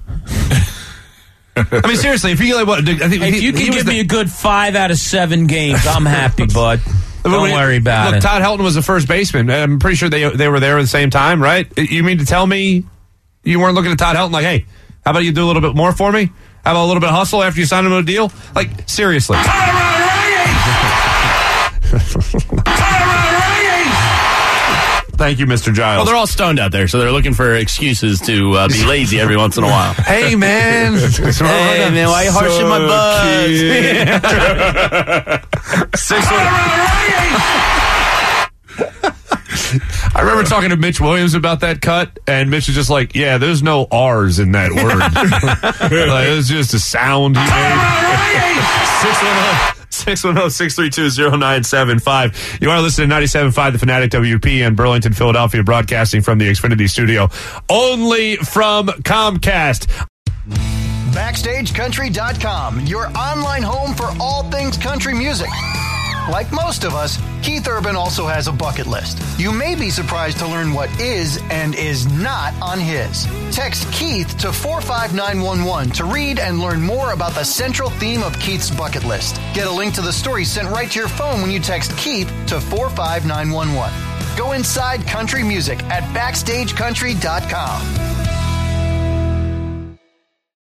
I mean, seriously, if you like, what, I think if he, you can give the, me a good five out of seven games, I'm happy, bud. Don't when, worry about look, it. Todd Helton was the first baseman. I'm pretty sure they they were there at the same time, right? You mean to tell me you weren't looking at Todd Helton like, hey, how about you do a little bit more for me? How about a little bit of hustle after you sign him to a deal? Like, seriously. Thank you, Mister Giles. Well, they're all stoned out there, so they're looking for excuses to uh, be lazy every once in a while. Hey, man. Hey, man, why are you so harshing my buzz? Six one. I remember talking to Mitch Williams about that cut, and Mitch was just like, yeah, there's no R's in that word. Like, it was just a sound he made. six one zero, six three two, zero nine seven five. You are listening to ninety-seven point five, The Fanatic W P in Burlington, Philadelphia, broadcasting from the Xfinity studio, only from Comcast. Backstage Country dot com, your online home for all things country music. Like most of us, Keith Urban also has a bucket list. You may be surprised to learn what is and is not on his. Text Keith to four five nine one one to read and learn more about the central theme of Keith's bucket list. Get a link to the story sent right to your phone when you text Keith to four five nine one one. Go inside country music at Backstage Country dot com.